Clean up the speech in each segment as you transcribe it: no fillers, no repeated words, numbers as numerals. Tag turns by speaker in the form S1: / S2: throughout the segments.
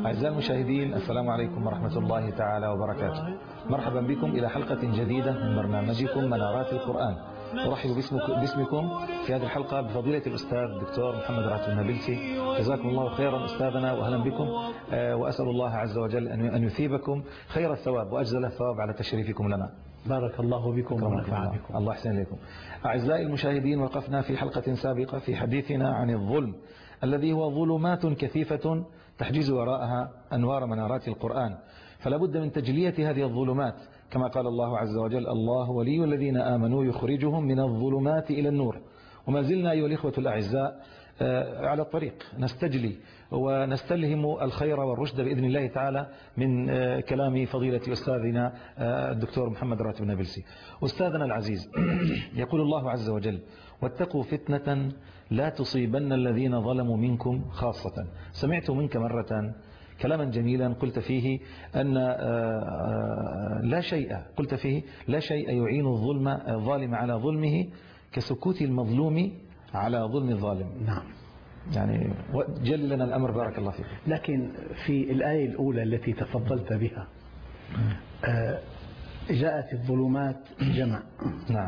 S1: أعزائي المشاهدين، السلام عليكم ورحمة الله تعالى وبركاته. مرحبا بكم إلى حلقة جديدة من برنامجكم منارات القرآن. أرحب باسمكم في هذه الحلقة بفضيلة الأستاذ الدكتور محمد راتب النابلسي. جزاكم الله خيرا أستاذنا وأهلا بكم، وأسأل الله عز وجل أن يثيبكم خير الثواب وأجزل الثواب على تشريفكم لنا.
S2: بارك الله بكم ونفع بكم.
S1: الله يحسن إليكم. أعزائي المشاهدين، وقفنا في حلقة سابقة في حديثنا عن الظلم الذي هو ظلمات كثيفة تحجز وراءها أنوار منارات القرآن، فلا بد من تجلية هذه الظلمات كما قال الله عز وجل: الله ولي الذين آمنوا يخرجهم من الظلمات إلى النور. وما زلنا أيها الإخوة الأعزاء على الطريق نستجلي ونستلهم الخير والرشد بإذن الله تعالى من كلام فضيلة أستاذنا الدكتور محمد راتب النابلسي. أستاذنا العزيز، يقول الله عز وجل: واتقوا فتنة لا تصيبن الذين ظلموا منكم خاصة. سمعت منك مرة كلاما جميلا قلت فيه أن لا شيء يعين الظالم على ظلمه كسكوت المظلوم على ظلم الظالم.
S2: نعم،
S1: يعني جل لنا الأمر بارك الله فيك.
S2: لكن في الآية الأولى التي تفضلت بها جاءت الظلمات جمع،
S1: نعم،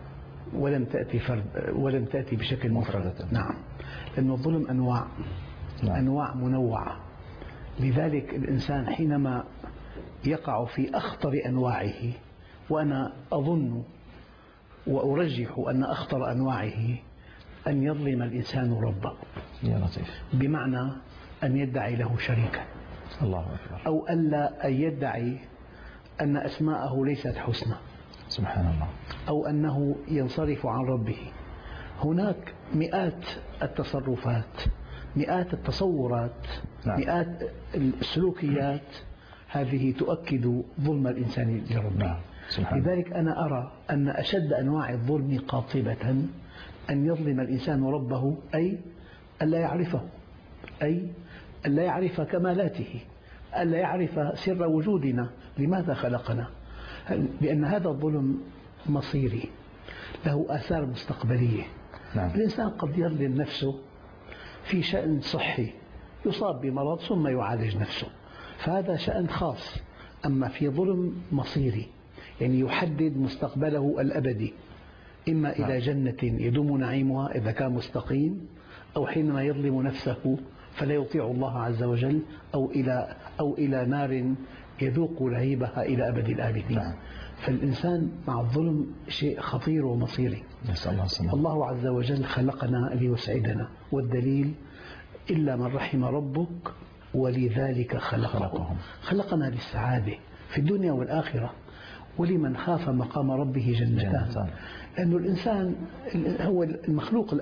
S2: ولم تأتي بشكل مفردة. نعم، لأن الظلم أنواع، نعم، أنواع منوعة. لذلك الإنسان حينما يقع في أخطر أنواعه، وأنا أظن وأرجح أن أخطر أنواعه أن يظلم الإنسان ربه،
S1: يا لطيف،
S2: بمعنى أن يدعي له شريكا،
S1: الله أكبر،
S2: أو أن يدعي أن أسماءه ليست حسنى،
S1: سبحان الله،
S2: أو أنه ينصرف عن ربه. هناك مئات التصرفات، مئات التصورات، نعم، مئات السلوكيات هذه تؤكد ظلم الإنسان لربه.
S1: نعم.
S2: لذلك أنا أرى أن أشد أنواع الظلم قاطبة أن يظلم الإنسان ربه، أي ألا يعرفه، أي ألا يعرف كمالاته، ألا يعرف سر وجودنا، لماذا خلقنا. لأن هذا الظلم مصيري، له آثار مستقبلية.
S1: نعم.
S2: الإنسان قد يظلم نفسه في شأن صحي، يصاب بمرض ثم يعالج نفسه، فهذا شأن خاص. أما في ظلم مصيري، يعني يحدد مستقبله الأبدي، إما إلى جنة يدوم نعيمها إذا كان مستقيم، أو حينما يظلم نفسه فلا يطيع الله عز وجل، أو إلى نار يذوق لهيبها إلى أبد الآبدين.
S1: نعم.
S2: فالإنسان مع الظلم شيء خطير ومصيري. الله عز وجل خلقنا ليسعدنا، والدليل: إلا من رحم ربك ولذلك خلقهم. خلقنا للسعادة في الدنيا والآخرة، ولمن خاف مقام ربه جنتان. لأن الإنسان هو المخلوق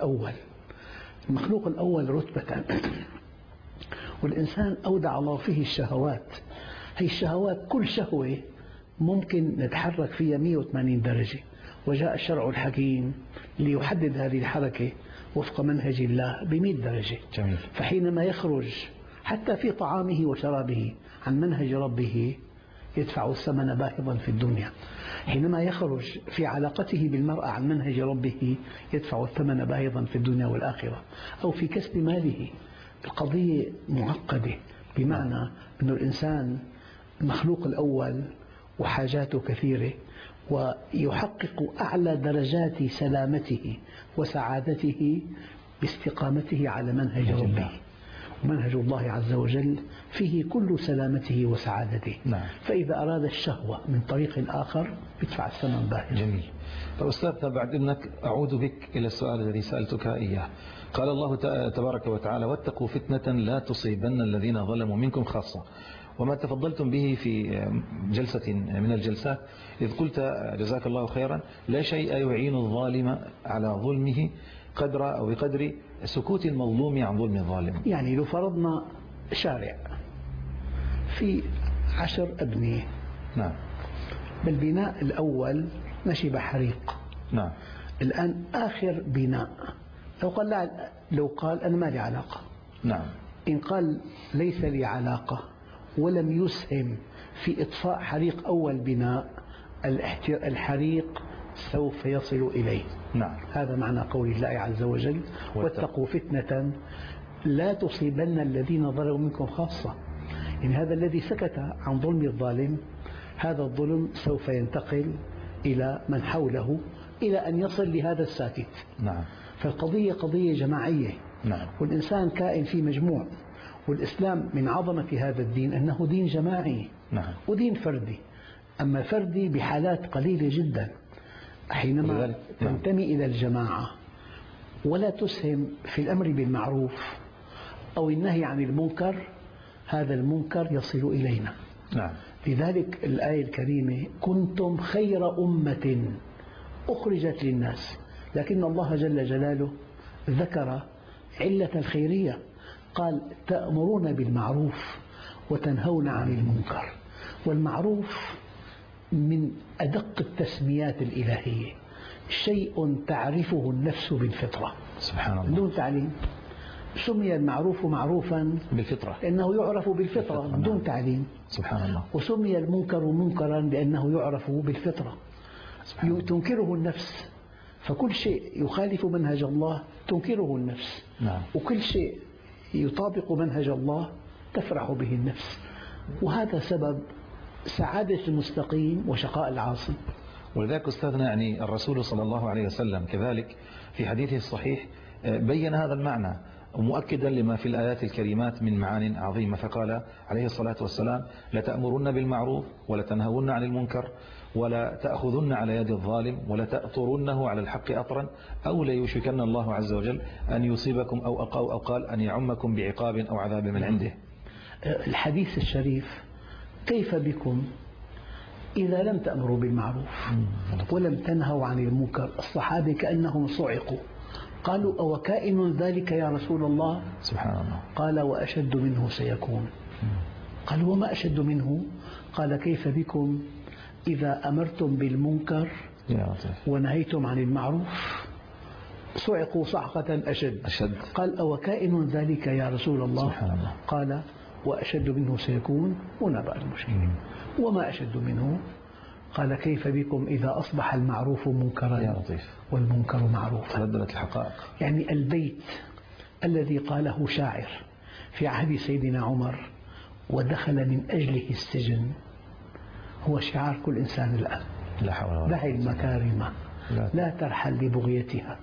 S2: الأول رتبة، والإنسان أودع الله فيه الشهوات. هي الشهوات كل شهوة ممكن نتحرك فيها 180 درجة، وجاء الشرع الحكيم ليحدد هذه الحركة وفق منهج الله ب100 درجة.
S1: جميل.
S2: فحينما يخرج حتى في طعامه وشرابه عن منهج ربه يدفع الثمن باهظا في الدنيا، حينما يخرج في علاقته بالمرأة عن منهج ربه يدفع الثمن باهظا في الدنيا والآخرة، أو في كسب ماله. القضية معقدة، بمعنى أن الإنسان المخلوق الأول وحاجاته كثيرة، ويحقق أعلى درجات سلامته وسعادته باستقامته على منهج ربه. ومنهج الله عز وجل فيه كل سلامته وسعادته.
S1: نعم.
S2: فإذا أراد الشهوة من طريق آخر يدفع الثمن باهظ.
S1: جميل. فأستاذ، بعد إذنك أعود بك إلى السؤال الذي سألتك إياه. قال الله تبارك وتعالى: واتقوا فتنة لا تصيبن الذين ظلموا منكم خاصة. وما تفضلتم به في جلسة من الجلسات إذ قلت جزاك الله خيرا: لا شيء يعين الظالم على ظلمه بقدر سكوت المظلوم عن ظلم الظالم.
S2: يعني لو فرضنا شارع في 10 أبنية،
S1: نعم،
S2: بالبناء الأول نشب حريق،
S1: نعم،
S2: الآن آخر بناء لو قال أنا ما لي علاقة،
S1: نعم،
S2: إن قال ليس لي علاقة ولم يسهم في إطفاء حريق أول بناء، الحريق سوف يصل إليه.
S1: نعم.
S2: هذا معنى قول الله عز وجل: واتقوا فتنة لا تصيبن الذين ظلموا منكم خاصة. يعني هذا الذي سكت عن ظلم الظالم، هذا الظلم سوف ينتقل إلى من حوله إلى أن يصل لهذا الساكت.
S1: نعم.
S2: فالقضية قضية جماعية.
S1: نعم.
S2: والإنسان كائن في مجموع، والإسلام من عظمة هذا الدين أنه دين جماعي.
S1: نعم.
S2: ودين فردي. أما فردي بحالات قليلة جدا، حينما تنتمي إلى الجماعة ولا تسهم في الأمر بالمعروف أو النهي عن المنكر، هذا المنكر يصل إلينا.
S1: نعم.
S2: لذلك الآية الكريمة كنتم خير أمة أخرجت للناس، لكن الله جل جلاله ذكر علة الخيرية، قال تأمرون بالمعروف وتنهون عن المنكر. والمعروف من أدق التسميات الإلهية، شيء تعرفه النفس بالفطرة.
S1: سبحان الله.
S2: بدون تعليم. سمي المعروف معروفا
S1: بالفطرة
S2: لأنه يعرف بالفطرة بدون تعليم.
S1: سبحان الله.
S2: وسمي المنكر منكرا لأنه يعرف بالفطرة تنكره النفس. فكل شيء يخالف منهج الله تنكره النفس.
S1: نعم.
S2: وكل شيء يطابق منهج الله تفرح به النفس. وهذا سبب سعادة المستقيم وشقاء العاصي.
S1: ولذلك أستاذنا يعني الرسول صلى الله عليه وسلم كذلك في حديثه الصحيح بين هذا المعنى، ومؤكدا لما في الآيات الكريمات من معان عظيمة، فقال عليه الصلاة والسلام: لتأمرن بالمعروف ولتنهون عن المنكر ولا تأخذن على يد الظالم ولا تأطرنه على الحق أطرا أو ليوشكن الله عز وجل أن يصيبكم أو قال أن يعمكم بعقاب أو عذاب من عنده.
S2: الحديث الشريف: كيف بكم إذا لم تأمروا بالمعروف ولم تنهوا عن المنكر؟ الصحابة كأنهم صعقوا، قالوا: أو كائن ذلك يا رسول الله؟
S1: سبحان الله.
S2: قال: وأشد منه سيكون. قالوا: وما أشد منه؟ قال: كيف بكم إذا أمرتم بالمنكر ونهيتم عن المعروف؟ صعقوا صعقة أشد. قال: أو كائن ذلك يا رسول الله؟
S1: سبحان الله.
S2: قال: وأشد منه سيكون. هنا بقى المشكلة. وما أشد منه؟ قال: كيف بكم إذا أصبح المعروف منكرا والمنكر معروفا؟
S1: تبدلت الحقائق.
S2: يعني البيت الذي قاله شاعر في عهد سيدنا عمر ودخل من أجله السجن هو شعار كل إنسان الآن:
S1: لا حول ولا قوة.
S2: دع المكارم لا ترحل لبغيتها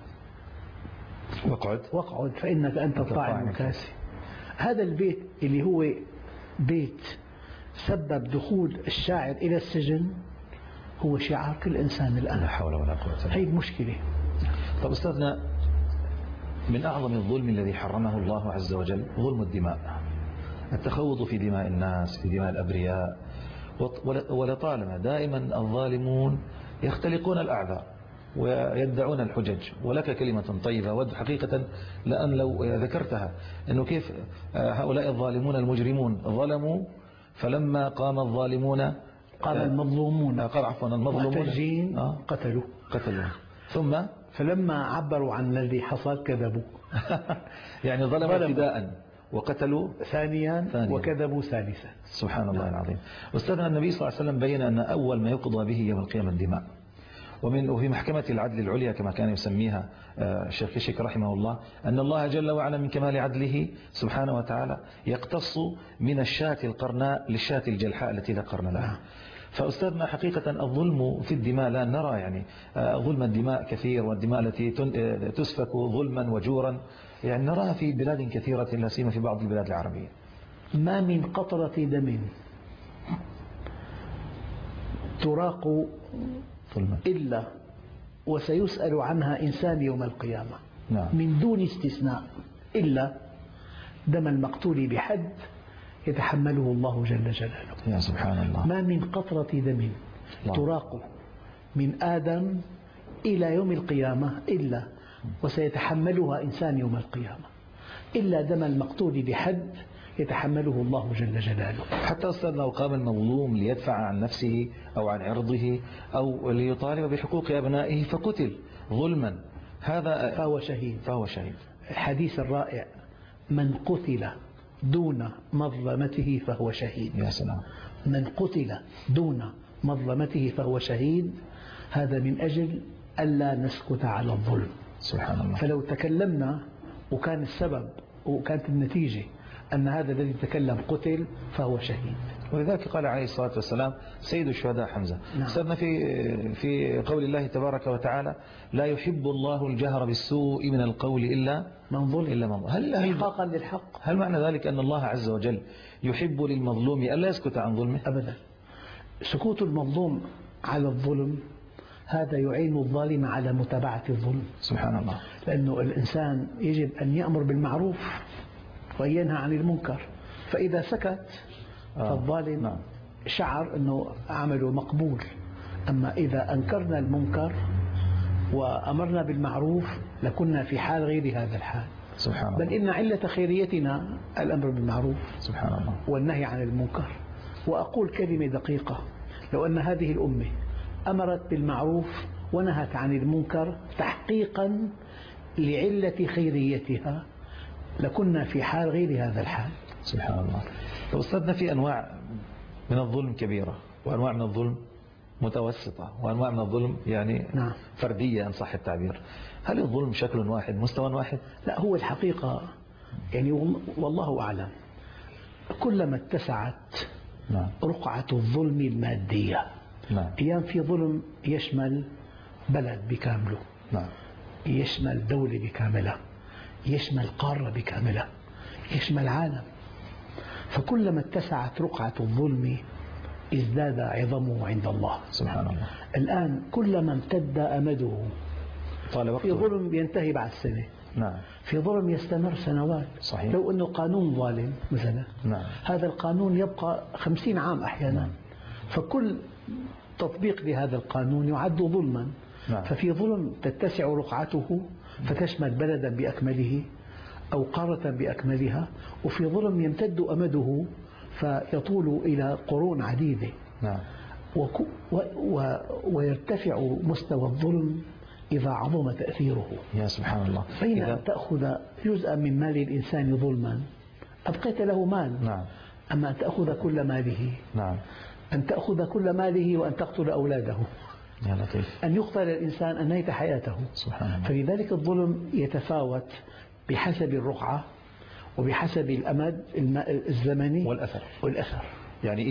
S2: واقعد فإنك أنت الطاعم الكاسي. هذا البيت اللي هو بيت سبب دخول الشاعر إلى السجن هو شعار كل إنسان الآن.
S1: لا حول ولا قوة.
S2: هي المشكلة.
S1: طب أستاذنا، من أعظم الظلم الذي حرمه الله عز وجل ظلم الدماء، التخوض في دماء الناس، في دماء الأبرياء. ولطالما دائما الظالمون يختلقون الأعذار ويدعون الحجج، ولك كلمة طيبة حقيقة لأن لو ذكرتها أنه كيف هؤلاء الظالمون المجرمون ظلموا، فلما قام الظالمون
S2: قام المظلومون قتلوا
S1: ثم
S2: فلما عبروا عن الذي حصل كذبوا.
S1: يعني ظلموا ابتداء وقتلوا ثانيا
S2: وكذبوا ثالثا.
S1: سبحان الله العظيم. أستاذنا النبي صلى الله عليه وسلم بين أن أول ما يقضى به يوم القيامة الدماء، وفي محكمة العدل العليا كما كان يسميها الشيخ كشك رحمه الله، أن الله جل وعلا من كمال عدله سبحانه وتعالى يقتص من الشاة القرناء للشاة الجلحاء التي لا قرن لها. فأستاذنا حقيقة الظلم في الدماء لا نرى يعني ظلم الدماء كثير، والدماء التي تسفك ظلما وجورا يعني نراها في بلاد كثيرة لا سيما في بعض البلاد العربية.
S2: ما من قطرة دم تراق إلا وسيسأل عنها إنسان يوم القيامة.
S1: نعم.
S2: من دون استثناء، إلا دم المقتول بحد يتحمله الله جل جلاله.
S1: يا سبحان الله.
S2: ما من قطرة دم تراق من آدم إلى يوم القيامة إلا وسيتحملها إنسان يوم القيامة، إلا دم المقتول بحد يتحمله الله جل جلاله.
S1: حتى أستاذ لو قام المظلوم ليدفع عن نفسه أو عن عرضه أو ليطالب بحقوق أبنائه فقتل ظلما، هذا فهو شهيد.
S2: الحديث الرائع: من قتل دون مظلمته فهو شهيد.
S1: يا سلام.
S2: من قتل دون مظلمته فهو شهيد. هذا من أجل ألا نسكت على الظلم.
S1: سبحان الله.
S2: فلو تكلمنا وكان السبب وكانت النتيجة أن هذا الذي تكلم قتل فهو شهيد.
S1: ولذلك قال عليه الصلاة والسلام سيد الشهداء حمزة. سألنا في قول الله تبارك وتعالى لا يحب الله الجهر بالسوء من القول إلا
S2: من ظلم.
S1: هل
S2: إحقاقا للحق.
S1: هل معنى ذلك أن الله عز وجل يحب للمظلوم ألا يسكت عن ظلمه؟
S2: أبدا. سكوت المظلوم على الظلم هذا يعين الظالم على متابعة الظلم.
S1: سبحان الله.
S2: لأنه الإنسان يجب أن يأمر بالمعروف وينهى عن المنكر، فإذا سكت فالظالم شعر أنه عمله مقبول. أما إذا أنكرنا المنكر وأمرنا بالمعروف لكنا في حال غير هذا الحال.
S1: سبحان الله.
S2: بل إن علة خيريتنا الأمر بالمعروف
S1: سبحان الله
S2: والنهي عن المنكر. وأقول كلمة دقيقة: لو أن هذه الأمة أمرت بالمعروف ونهت عن المنكر تحقيقا لعلة خيريتها لكنا في حال غير هذا الحال.
S1: سبحان الله. أستاذنا في أنواع من الظلم كبيرة وأنواع من الظلم متوسطة وأنواع من الظلم يعني فردية إن صح التعبير. هل الظلم شكل واحد مستوى واحد؟
S2: لا، هو الحقيقة يعني والله أعلم كلما اتسعت رقعة الظلم المادية. أيام في ظلم يشمل بلد بكامله، يشمل دولة بكاملة، يشمل قارة بكاملة، يشمل عالم. فكلما اتسعت رقعة الظلم ازداد عظمه عند الله
S1: سبحان الله.
S2: الآن كلما امتد أمده في ظلم ينتهي بعد سنة، في ظلم يستمر سنوات.
S1: صحيح.
S2: لو أنه قانون ظالم مثلا هذا القانون يبقى 50 عام أحيانا. فكل تطبيق لهذا القانون يعد ظلما. ففي ظلم تتسع رقعته فتشمل بلدا بأكمله أو قارة بأكملها، وفي ظلم يمتد أمده فيطول إلى قرون عديدة. ويرتفع مستوى الظلم إذا عظم تأثيره.
S1: يا سبحان الله.
S2: فإن أن تأخذ جزءا من مال الإنسان ظلما أبقيت له مال. أما أن تأخذ كل ماله، أن تأخذ كل ماله وأن تقتل أولاده،
S1: يا لطيف.
S2: أن يقتل الإنسان أنهيت حياته.
S1: سبحان الله.
S2: فلذلك الظلم يتفاوت بحسب الرقعة وبحسب الأمد الزمني والأثر.
S1: يعني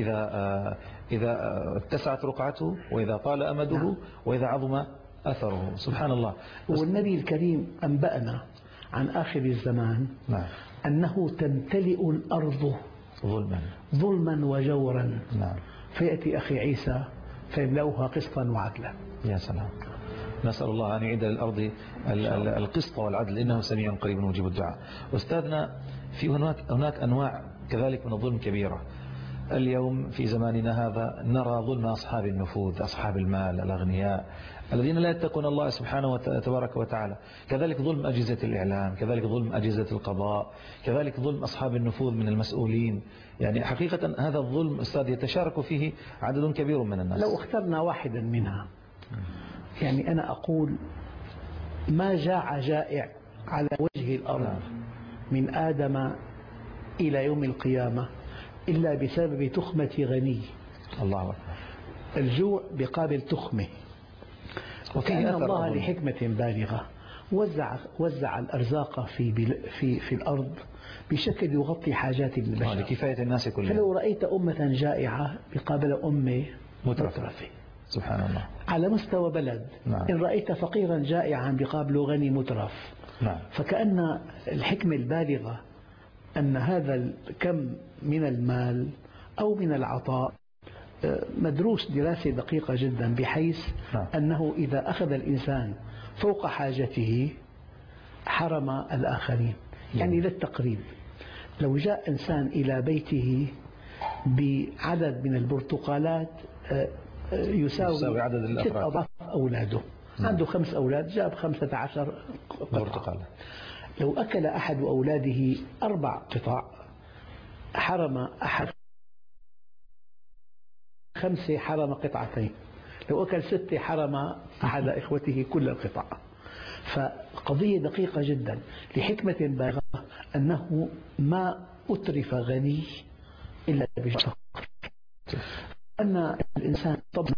S1: إذا اتسعت رقعته وإذا طال أمده وإذا عظم أثره. سبحان الله.
S2: والنبي الكريم أنبأنا عن آخر الزمان أنه تمتلئ الأرض ظلما وجورا. فيأتي أخي عيسى فيملأها قسطا وعدلا.
S1: يا سلام. نسأل الله أن يعيد للأرض القسط والعدل إنه سميع قريب مجيب الدعاء. أستاذنا في هناك أنواع كذلك من الظلم كبيرة. اليوم في زماننا هذا نرى ظلم أصحاب النفوذ، أصحاب المال، الأغنياء الذين لا يتقون الله سبحانه تبارك وتعالى. كذلك ظلم أجهزة الإعلام، كذلك ظلم أجهزة القضاء، كذلك ظلم أصحاب النفوذ من المسؤولين. يعني حقيقة هذا الظلم أستاذ يتشارك فيه عدد كبير من الناس.
S2: لو اخترنا واحدا منها، يعني أنا أقول ما جاع جائع على وجه الأرض من آدم إلى يوم القيامة إلا بسبب تخمة غني.
S1: الله أكبر.
S2: الجوع بقابل تخمة. وكأن الله لحكمة بالغة وزع الأرزاق في الأرض بشكل يغطي حاجات البشر
S1: لكفاية الناس كلها.
S2: فلو رأيت أمة جائعة بقابل أمة مترفة
S1: سبحان الله
S2: على مستوى بلد، إن رأيت فقيرا جائعا بقابله غني مترف. فكأن الحكمة البالغة أن هذا الكم من المال أو من العطاء مدروس دراسة دقيقة جدا، بحيث أنه إذا أخذ الإنسان فوق حاجته حرم الآخرين. يعني للتقريب، لو جاء إنسان إلى بيته بعدد من البرتقالات يساوي
S1: عدد
S2: 6 أضعاف أولاده، عنده 5 أولاد جاب 15 برتقالة. لو أكل أحد أولاده 4 قطع حرم أحد 5 حرم قطعتين، لو أكل 6 حرم أحد إخوته كل القطع. فقضية دقيقة جدا لحكمة بالغة أنه ما أترف غني إلا بشر. أن الإنسان طبعا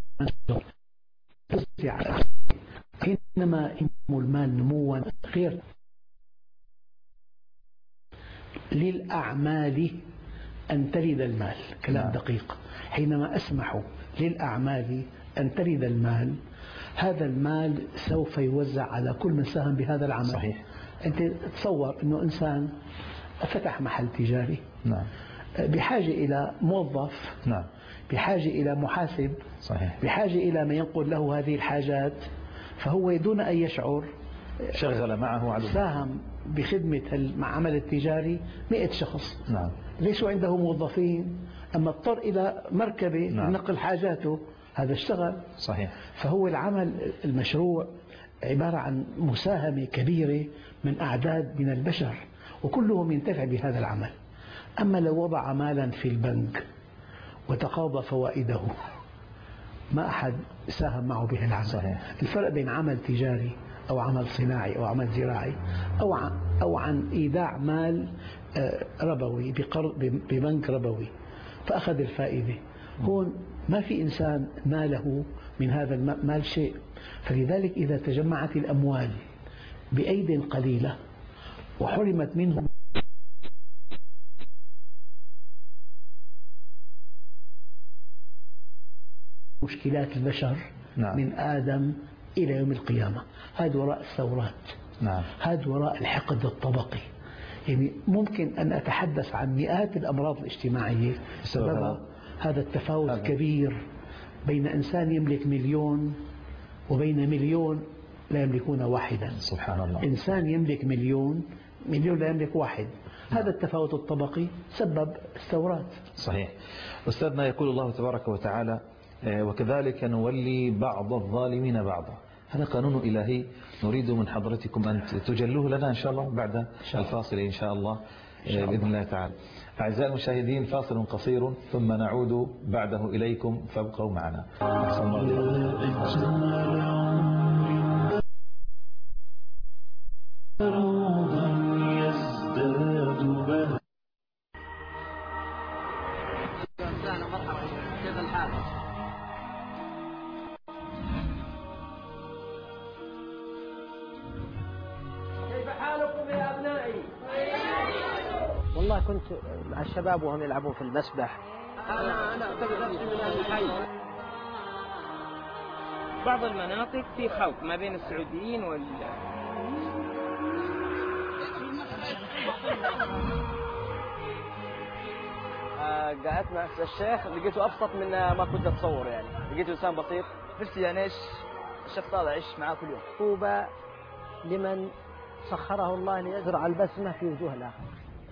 S2: حينما ينمو المال نموا غير للأعمال أن ترد المال. كلام دقيق. حينما أسمح للأعمال أن ترد المال، هذا المال سوف يوزع على كل من ساهم بهذا العمل.
S1: صحيح.
S2: أنت تصور أنه إنسان فتح محل تجاري،
S1: نعم،
S2: بحاجة إلى موظف،
S1: نعم،
S2: بحاجة إلى محاسب،
S1: صحيح،
S2: بحاجة إلى من ينقل له هذه الحاجات، فهو دون أن يشعر
S1: شغل معه عدو،
S2: ساهم بخدمة العمل التجاري 100 شخص.
S1: نعم،
S2: ليش عنده موظفين؟ أما اضطر إلى مركبة لنقل حاجاته، هذا اشتغل.
S1: صحيح.
S2: فهو العمل المشروع عبارة عن مساهمة كبيرة من أعداد من البشر، وكلهم ينتفع بهذا العمل. أما لو وضع مالا في البنك وتقاضى فوائده، ما أحد ساهم معه بهذا العمل.
S1: صحيح.
S2: الفرق بين عمل تجاري أو عمل صناعي أو عمل زراعي أو عن إيداع مال ربوي ببنك ربوي فأخذ الفائدة، هون ما في إنسان ناله من هذا المال شيء. فلذلك إذا تجمعت الأموال بأيد قليلة وحرمت منهم مشكلات البشر،
S1: نعم،
S2: من آدم إلى يوم القيامة، هذا وراء الثورات،
S1: نعم،
S2: هذا وراء الحقد الطبقي. يعني ممكن أن أتحدث عن مئات الأمراض الاجتماعية سببها هذا التفاوت الكبير بين إنسان يملك مليون وبين مليون لا يملكون واحدا.
S1: سبحان الله.
S2: إنسان يملك مليون لا يملك واحد. هذا التفاوت الطبقي سبب الثورات.
S1: صحيح. أستاذنا، يقول الله تبارك وتعالى: وكذلك نولي بعض الظالمين بعضا. هذا قانون إلهي نريد من حضرتكم أن تجلوه لنا إن شاء الله بعد الفاصل إن شاء الله بإذن الله تعالى. أعزائي المشاهدين، فاصل قصير ثم نعود بعده إليكم، فابقوا معنا. أحسن
S3: والله كنت مع الشباب وهم يلعبون في المسبح. أنا أعتبر نفسي من أهل الحي.
S4: بعض المناطق في خلط ما بين السعوديين
S3: قعدت مع الشيخ لقيته أبسط من ما كنت أتصور. يعني لقيته إنسان بسيط، نفسي يعني إيش الشيخ طالع أعيش معاه كل يوم. طوبى لمن سخره الله ليزرع البسمة في وجوه الآخر.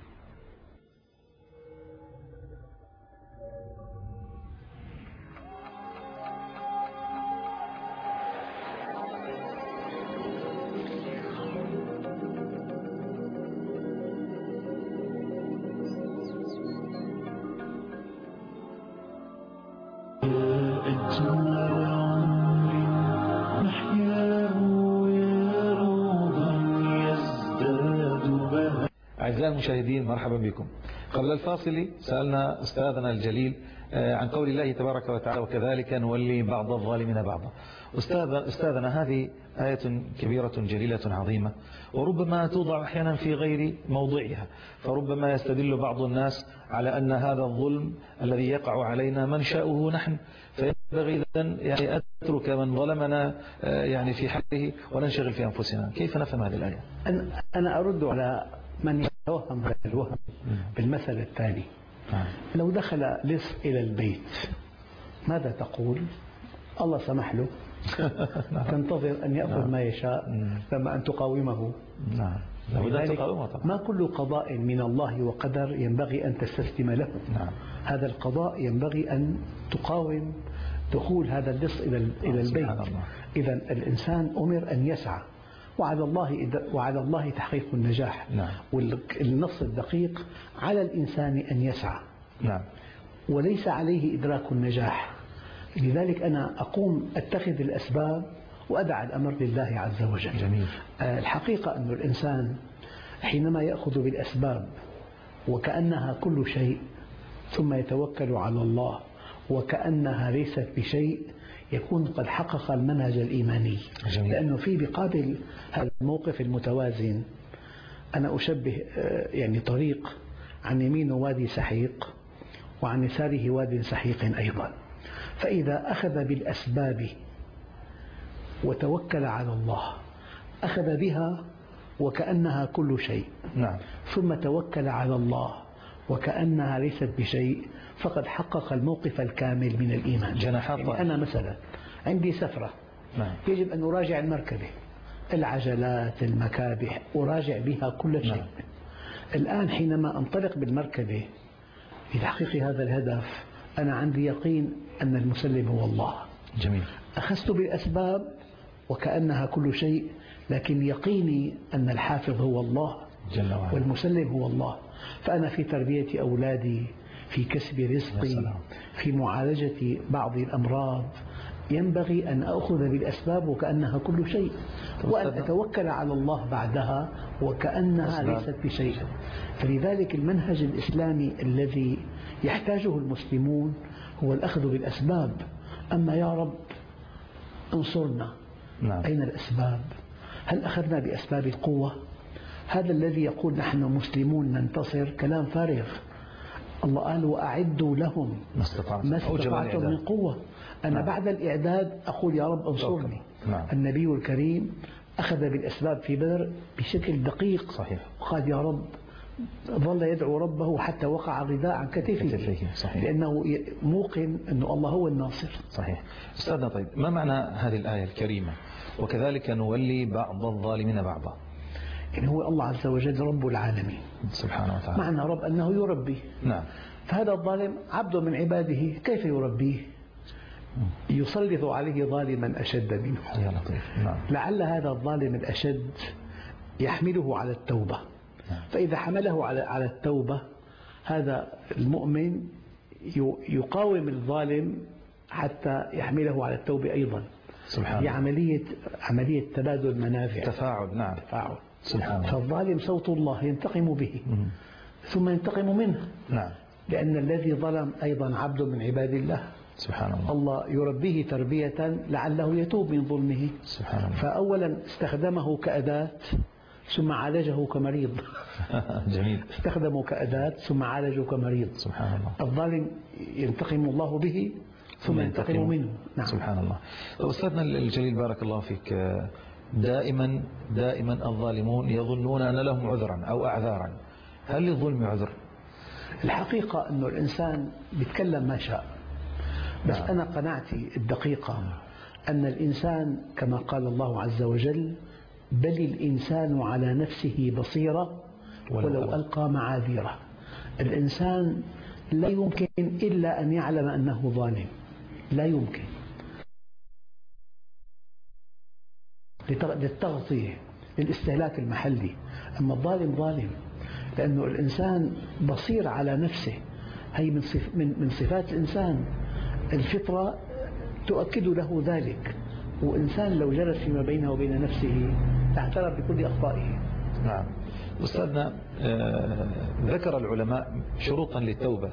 S1: أعزائي المشاهدين، مرحبا بكم. قبل الفاصل سألنا أستاذنا الجليل عن قول الله تبارك وتعالى: وكذلك نولي بعض الظالمين بعضا. أستاذنا، هذه آية كبيرة جليلة عظيمة، وربما توضع أحيانا في غير موضعها، فربما يستدل بعض الناس على أن هذا الظلم الذي يقع علينا منشأه نحن، فينبغي إذن يعني أترك من ظلمنا يعني في حقه وننشغل في أنفسنا. كيف نفهم هذه الآية؟
S2: أنا أرد على من يتوهم هذا الوهم بالمثل التالي. لو دخل لص إلى البيت ماذا تقول؟ الله سمح له، تنتظر أن يأخذ ما يشاء لما أن تقاومه. ما كل قضاء من الله وقدر ينبغي أن تستسلم له. هذا القضاء ينبغي أن تقاوم دخول هذا اللص إلى البيت. إذا الإنسان أمر أن يسعى، وعلى الله تحقيق النجاح. والنص الدقيق: على الإنسان أن يسعى، وليس عليه إدراك النجاح. لذلك أنا أقوم أتخذ الأسباب وأدع الأمر لله عز وجل.
S1: جميل.
S2: الحقيقة أن الإنسان حينما يأخذ بالأسباب وكأنها كل شيء ثم يتوكل على الله وكأنها ليست بشيء، يكون قد حقق المنهج الإيماني.
S1: جميل.
S2: لأنه في بقابل هذا الموقف المتوازن أنا أشبه يعني طريق عن يمينه وادي سحيق وعن يساره واد سحيق أيضا. فإذا أخذ بالأسباب وتوكل على الله، أخذ بها وكأنها كل شيء،
S1: نعم.
S2: ثم توكل على الله وكأنها ليست بشيء، فقد حقق الموقف الكامل من الإيمان. يعني أنا مثلا عندي سفرة،
S1: نعم.
S2: يجب أن أراجع المركبة، العجلات، المكابح، أراجع بها كل شيء. نعم. الآن حينما أنطلق بالمركبة لتحقيق هذا الهدف، أنا عندي يقين أن المسلم هو الله.
S1: جميل.
S2: أخذت بالأسباب وكأنها كل شيء، لكن يقيني أن الحافظ هو الله
S1: جل وعلا،
S2: والمسلم هو الله. فأنا في تربية أولادي، في كسب رزقي، في معالجة بعض الأمراض، ينبغي أن أخذ بالأسباب وكأنها كل شيء، وأن أتوكل على الله بعدها وكأنها ليست بشيء. فلذلك المنهج الإسلامي الذي يحتاجه المسلمون هو الأخذ بالأسباب. أما يا رب انصرنا،
S1: نعم.
S2: أين الأسباب؟ هل أخذنا بأسباب القوة؟ هذا الذي يقول نحن مسلمون ننتصر كلام فارغ. الله قال وأعدوا لهم ما استطعتم من قوة. أنا نعم. بعد الإعداد أقول يا رب انصرني.
S1: نعم.
S2: النبي الكريم أخذ بالأسباب في بدر بشكل دقيق.
S1: صحيح.
S2: وقال يا رب، ظل يدعو ربه حتى وقع الرداء عن كتفه.
S1: صحيح.
S2: لأنه موقن أن الله هو الناصر.
S1: صحيح. أستاذنا، طيب ما معنى هذه الآية الكريمة وكذلك نولي بعض الظالمين بعضا؟
S2: يعني هو الله عز وجل رب العالمين
S1: سبحانه وتعالى.
S2: معنى رب أنه يربي.
S1: نعم.
S2: فهذا الظالم عبد من عباده، كيف يربيه؟ يسلط عليه ظالما أشد منه.
S1: يا لطيف. نعم.
S2: لعل هذا الظالم الأشد يحمله على التوبة.
S1: نعم.
S2: فإذا حمله على التوبة، هذا المؤمن يقاوم الظالم حتى يحمله على التوبة أيضا.
S1: سبحان
S2: هي عملية تبادل منافع،
S1: تفاعل. نعم.
S2: تفاعل.
S1: سبحان.
S2: فالظالم صوت الله ينتقم به ثم ينتقم منه.
S1: نعم.
S2: لأن الذي ظلم أيضا عبد من عباد الله.
S1: سبحان الله.
S2: الله يربيه تربية لعله يتوب من ظلمه.
S1: سبحان الله.
S2: فأولا استخدمه كأداة ثم عالجه كمريض.
S1: جميل.
S2: استخدمه كأداة ثم عالجه كمريض.
S1: سبحان الله.
S2: الظالم ينتقم الله به ثم ينتقم منه. نعم.
S1: سبحان الله. أستاذنا الجليل بارك الله فيك، دائما الظالمون يظنون أن لهم عذرا أو أعذارا، هل للظلم عذر؟
S2: الحقيقة أنه الإنسان بيتكلم ما شاء، بس
S1: نعم.
S2: أنا قناعتي الدقيقة أن الإنسان كما قال الله عز وجل بل الإنسان على نفسه بصيرة ولو ألقى معاذيره. الإنسان لا يمكن إلا أن يعلم أنه ظالم، لا يمكن، للتغطية، للاستهلاك المحلي. أما الظالم ظالم لأنه الإنسان بصير على نفسه. هي من صفات الإنسان، الفطرة تؤكد له ذلك. وإنسان لو جلس فيما بينه وبين نفسه اعترف بكل أخطائه.
S1: نعم. أستاذنا، ذكر العلماء شروطا للتوبة.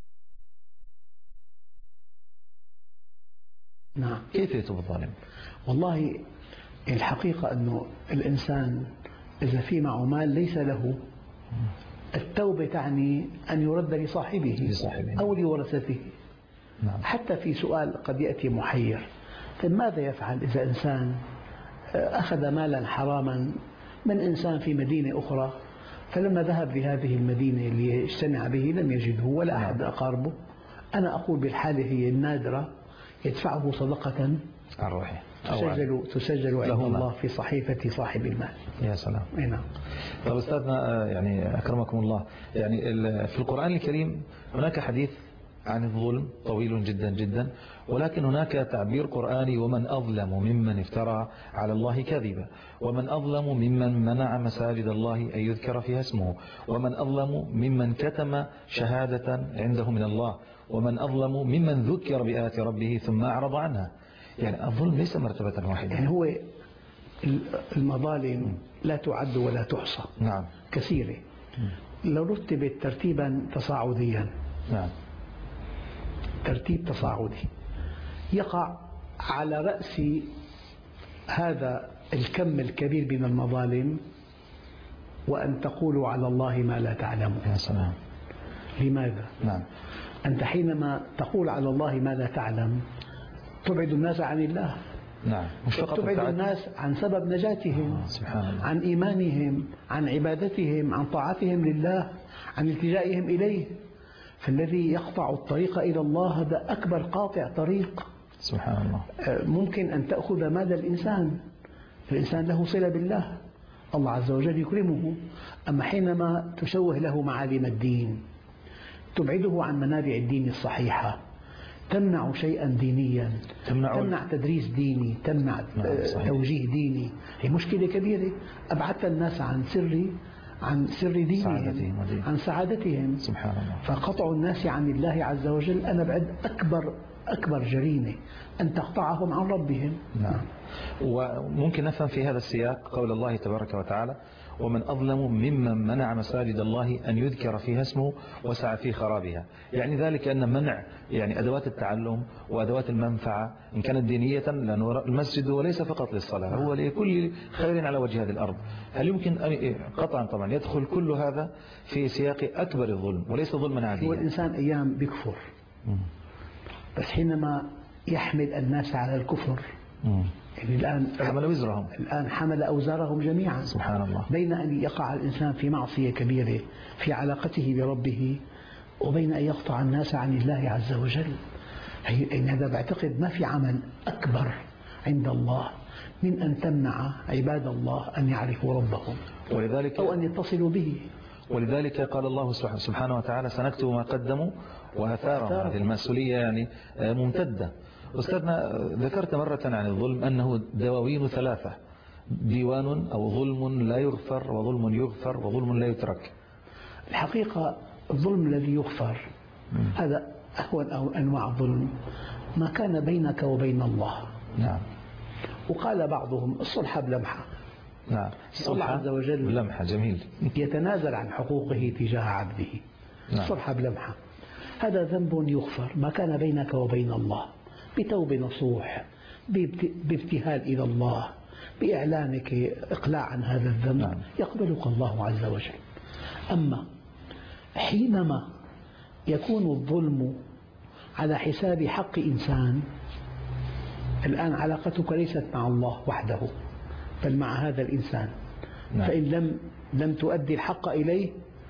S2: نعم.
S1: كيف يتوب الظالم؟
S2: والله الحقيقة أنه الإنسان إذا في معه مال ليس له، التوبة تعني أن يرد لصاحبه أو لورثته.
S1: نعم.
S2: حتى في سؤال قد يأتي محير، ماذا يفعل إذا إنسان أخذ مالا حراما من إنسان في مدينة أخرى، فلما ذهب لهذه المدينة ليجتمع به لم يجده ولا أحد أقاربه؟ أنا أقول بالحالة هي النادرة يدفعه صدقة
S1: عن روحه
S2: تسجل عند الله في صحيفة صاحب المال.
S1: يا سلام.
S2: نعم.
S1: طيب أستاذنا، يعني أكرمكم الله، يعني في القرآن الكريم هناك حديث عن الظلم طويل جدا جدا، ولكن هناك تعبير قرآني: ومن أظلم ممن افترى على الله كذبا، ومن أظلم ممن منع مساجد الله أن يذكر فيها اسمه، ومن أظلم ممن كتم شهادة عنده من الله، ومن أظلم ممن ذكر بآيات ربه ثم أعرض عنها. يعني الظلم ليس مرتبة واحدة،
S2: يعني هو المظالم لا تعد ولا تحصى.
S1: نعم.
S2: كثيرة. لو رتبت ترتيبا تصاعديا،
S1: نعم،
S2: ترتيب تصاعدي، يقع على رأس هذا الكم الكبير من المظالم وأن تقولوا على الله ما لا تعلمون.
S1: يا سلام.
S2: لماذا؟
S1: نعم.
S2: أنت حينما تقول على الله ما لا تعلم تبعد الناس عن الله.
S1: نعم. مش فقط
S2: تبعد الناس عن سبب نجاتهم،
S1: سبحان الله.
S2: عن إيمانهم، عن عبادتهم، عن طاعتهم لله، عن التجائهم إليه. فالذي يقطع الطريق إلى الله هذا أكبر قاطع طريق.
S1: سبحان الله.
S2: ممكن أن تأخذ مال الإنسان له صلة بالله، الله عز وجل يكرمه، أما حينما تشوه له معالم الدين، تبعده عن منابع الدين الصحيحة، تمنع شيئا دينيا، تمنع تدريس ديني، تمنع توجيه ديني، هي مشكلة كبيرة. أبعدت الناس عن سر دينهم، عن سعادتهم.
S1: سبحان الله.
S2: فقطع الناس عن الله عز وجل أنا بعد أكبر جريمة أن تقطعهم عن ربهم.
S1: نعم. وممكن نفهم في هذا السياق قول الله تبارك وتعالى: ومن أظلم ممن منع مساجد الله أن يذكر فيها اسمه وسعى في خرابها. يعني ذلك أن منع يعني أدوات التعلم وأدوات المنفعة إن كانت دينية، لأنه المسجد وليس فقط للصلاة، هو لكل خير على وجه هذه الأرض. هل يمكن قطعا طبعا يدخل كل هذا في سياق أكبر الظلم وليس ظلما عاديا؟
S2: هو الإنسان أيام بيكفر، بس حينما يحمل الناس على الكفر يعني الآن
S1: حمل وزرهم،
S2: الآن حمل أوزارهم جميعا.
S1: سبحان الله.
S2: بين أن يقع الإنسان في معصية كبيرة في علاقته بربه، وبين أن يقطع الناس عن الله عز وجل. هذا بعتقد ما في عمل أكبر عند الله من أن تمنع عباد الله أن يعرفوا ربهم أو أن يتصلوا به.
S1: ولذلك قال الله سبحانه وتعالى: سنكتب ما قدموا وآثارهم. هذه المسؤولية يعني ممتدة. أستاذنا، ذكرت مرة عن الظلم أنه دواوين ثلاثة: ديوان أو ظلم لا يغفر، وظلم يغفر، وظلم لا يترك.
S2: الحقيقة الظلم الذي يغفر هذا أهون أنواع الظلم، ما كان بينك وبين الله.
S1: نعم.
S2: وقال بعضهم الصلح بلمحة.
S1: نعم.
S2: الله عز وجل
S1: بلمحة، جميل.
S2: يتنازل عن حقوقه تجاه عبده.
S1: نعم.
S2: الصلح بلمحة، هذا ذنب يغفر ما كان بينك وبين الله، بتوبة نصوح، بابتهال إلى الله، بإعلانك إقلاع عن هذا الذنب.
S1: نعم.
S2: يقبلك الله عز وجل. أما حينما يكون الظلم على حساب حق إنسان، الآن علاقتك ليست مع الله وحده بل مع هذا الإنسان.
S1: نعم.
S2: فإن لم تؤدي الحق إليه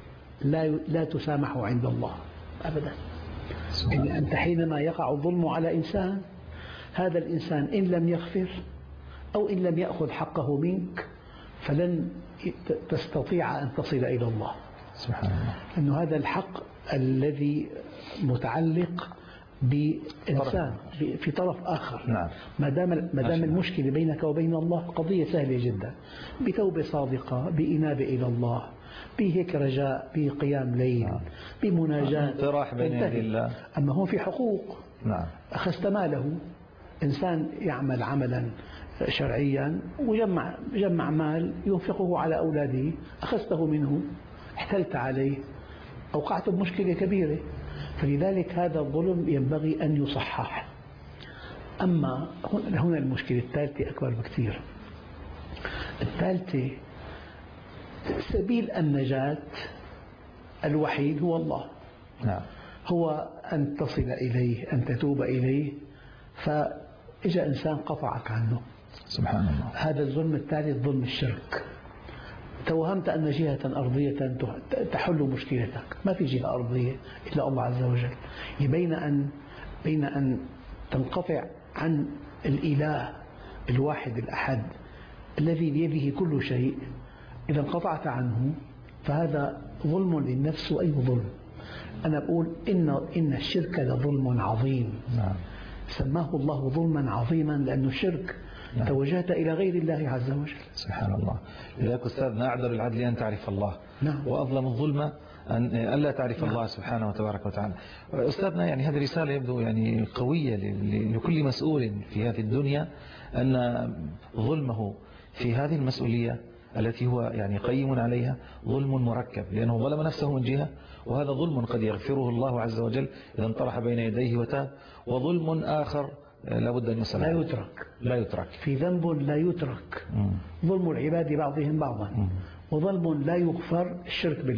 S2: لا تسامحه عند الله أبدا. إن أنت حينما يقع الظلم على إنسان، هذا الإنسان إن لم يغفر أو إن لم يأخذ حقه منك فلن تستطيع أن تصل إلى الله.
S1: سبحان الله.
S2: أنه هذا الحق الذي متعلق بإنسان في طرف آخر.
S1: نعم.
S2: ما دام المشكلة بينك وبين الله قضية سهلة جدا، بتوبة صادقة، بإنابة إلى الله، بهيك رجاء، بقيام ليل، بمناجاة،
S1: انطراح بين يدي الله.
S2: أما هون في حقوق.
S1: نعم.
S2: أخذت ماله، إنسان يعمل عملا شرعيا وجمع مال ينفقه على أولاده، أخذته منه، احتلت عليه، أوقعته بمشكلة كبيرة. فلذلك هذا الظلم ينبغي أن يصحح. أما هنا المشكلة الثالثة أكبر بكثير. الثالثة سبيل النجاة الوحيد هو الله.
S1: نعم.
S2: هو أن تصل إليه، أن تتوب إليه، فإجا إنسان قطعك عنه.
S1: سبحان الله. هذا
S2: الظلم الثالث ظلم الشرك. توهمت أن جهة أرضية تحل مشكلتك، ما في جهة أرضية إلا الله عز وجل. بين أن تنقطع عن الإله الواحد الأحد الذي بيده كل شيء، إذا انقطعت عنه فهذا ظلم للنفس. وأي ظلم؟ أنا أقول إن الشرك لظلم عظيم.
S1: نعم.
S2: سماه الله ظلما عظيما لأنه الشرك. نعم. توجهت إلى غير الله عز وجل.
S1: سبحان الله. لذلك أستاذنا أعذر العدل أن تعرف الله.
S2: نعم.
S1: وأظلم الظلم أن لا تعرف. نعم. الله سبحانه وتبارك وتعالى. أستاذنا، يعني هذه رسالة يبدو يعني قوية لكل مسؤول في هذه الدنيا، أن ظلمه في هذه المسؤولية التي هو يعني قيم عليها ظلم مركب، لأنه ظلم نفسه من جهة، وهذا ظلم قد يغفره الله عز وجل إذا انطرح بين يديه وتاب، وظلم آخر لا بد أن يصل. لا يترك.
S2: في ذنب لا يترك. ظلم العباد بعضهم بعضا. وظلم لا يغفر الشرك بالله.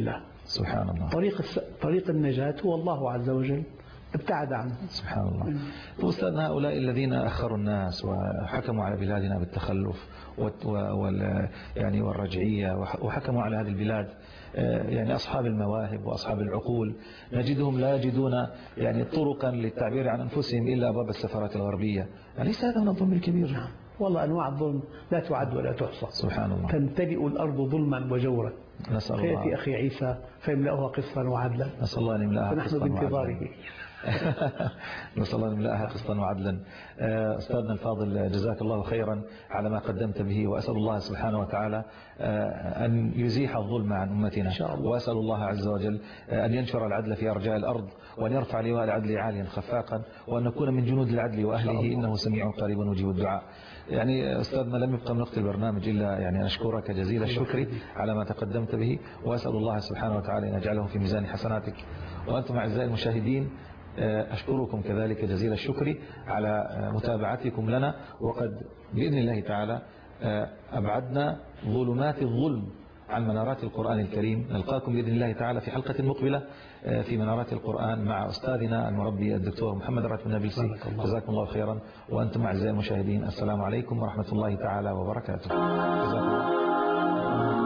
S1: سبحان الله.
S2: طريق النجاة هو الله عز وجل ابتعد عنه.
S1: سبحان الله. أستاذنا، هؤلاء الذين أخروا الناس وحكموا على بلادنا بالتخلف يعني والرجعية، وحكموا على هذه البلاد يعني أصحاب المواهب وأصحاب العقول، نجدهم لا يجدون يعني طرقا للتعبير عن أنفسهم إلا أبواب السفارات الغربية. أليس هذا من الظلم الكبير؟
S2: نعم والله أنواع الظلم لا تعد ولا تحصى.
S1: سبحان الله.
S2: تمتلئ الأرض ظلما وجورا.
S1: نسأل الله.
S2: فيأتي أخي عيسى فيملأها قسطا وعدلا.
S1: نسأل الله أن يملأها
S2: فنحن بانتظاره.
S1: نسأل الله أن يملأها قسطا وعدلا. أستاذنا الفاضل، جزاك الله خيرا على ما قدمت به، وأسأل الله سبحانه وتعالى أن يزيح الظلم عن أمتنا، وأسأل الله عز وجل أن ينشر العدل في أرجاء الأرض، وأن يرفع لواء العدل عاليا خفاقا، وأن نكون من جنود العدل وأهله، إنه سميع قريب مجيب الدعاء. يعني أستاذنا، لم يبقى من وقت البرنامج إلا يعني أن أشكرك جزيل الشكر على ما تقدمت به، وأسأل الله سبحانه وتعالى أن يجعله في ميزان حسناتك. وأنتم أعزائي المشاهدين، أشكركم كذلك جزيل الشكر على متابعتكم لنا، وقد بإذن الله تعالى أبعدنا ظلمات الظلم عن منارات القرآن الكريم. نلقاكم بإذن الله تعالى في حلقة مقبلة في منارات القرآن مع أستاذنا المربي الدكتور محمد راتب النابلسي. جزاكم الله خيرا. وأنتم أعزائي المشاهدين، السلام عليكم ورحمة الله تعالى وبركاته. جزاكم الله.